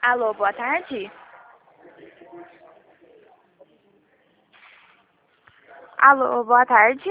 Alô, boa tarde. Alô, boa tarde.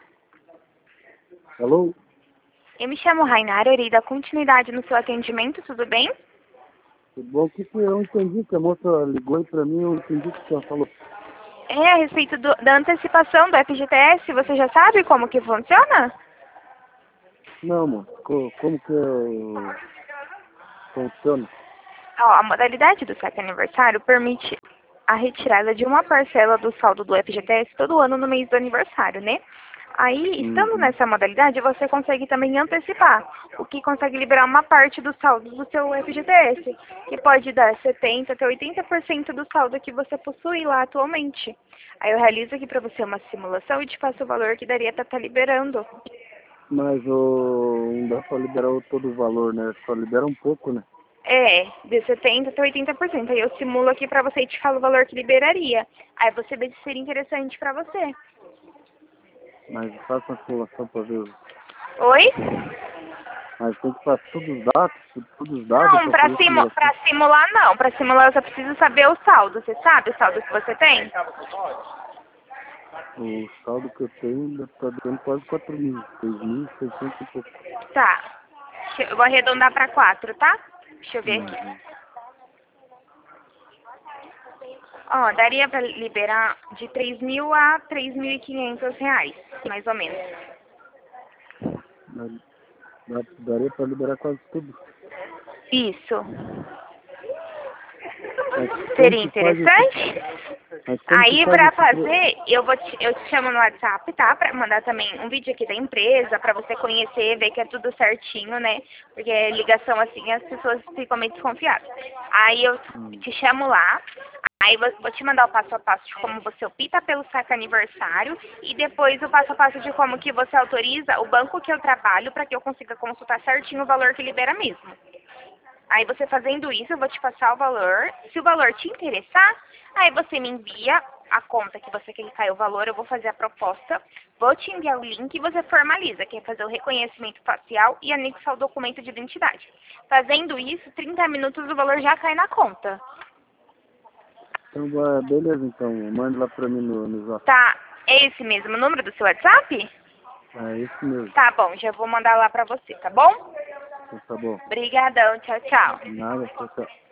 Alô? Eu me chamo Rainara, irei dar continuidade no seu atendimento, tudo bem? Tudo bom? O que eu entendi que a moça ligou aí pra mim, eu entendi o que ela falou. É a respeito da antecipação do FGTS, você já sabe como que funciona? Não, moça, como que funciona? Ó, a modalidade do saque aniversário permite a retirada de uma parcela do saldo do FGTS todo ano no mês do aniversário, né? Aí, estando Uhum. nessa modalidade, você consegue também antecipar, o que consegue liberar uma parte do saldo do seu FGTS, que pode dar 70% até 80% do saldo que você possui lá atualmente. Aí eu realizo aqui para você uma simulação e te passo o valor que daria para estar liberando. Mas não dá pra liberar todo o valor, né? Só libera um pouco, né? É, de 70% até 80%. Aí eu simulo aqui pra você e te falo o valor que liberaria. Aí você vê se seria interessante pra você. Mas faz uma simulação pra ver. Oi? Mas tem que passar todos os dados Não, pra fazer a pra simulação. simular não. Pra simular eu só preciso saber o saldo. Você sabe o saldo que você tem? O saldo que eu tenho tá dando quase 4.000, 3.600 e pouco. Tá. Eu vou arredondar pra 4, tá? Deixa eu ver aqui. Uhum. Ó, daria pra liberar de 3.000 a 3.500 reais, mais ou menos. Daria pra liberar quase tudo. Isso. Mas como Seria que faz esse, interessante? mas como que Aí, faz pra esse fazer, eu te chamo no WhatsApp, tá? Pra mandar também um vídeo aqui da empresa, pra você conhecer, ver que é tudo certinho, né? Porque ligação assim, as pessoas ficam meio desconfiadas. Aí eu te chamo lá, aí vou te mandar o passo a passo de como você opta pelo saque aniversário e depois o passo a passo de como que você autoriza o banco que eu trabalho pra que eu consiga consultar certinho o valor que libera mesmo. Aí você fazendo isso, eu vou te passar o valor. Se o valor te interessar, aí você me envia a conta que você quer que caia o valor, eu vou fazer a proposta, vou te enviar o link e você formaliza, que é fazer o reconhecimento facial e anexar o documento de identidade. Fazendo isso, 30 minutos o valor já cai na conta. Então, beleza, então. Mande lá pra mim no Zap. Tá? É esse mesmo o número do seu WhatsApp? É isso mesmo. Tá bom, já vou mandar lá pra você, tá bom? Então, tá bom. Obrigadão, tchau, tchau. Nada, tchau, tchau.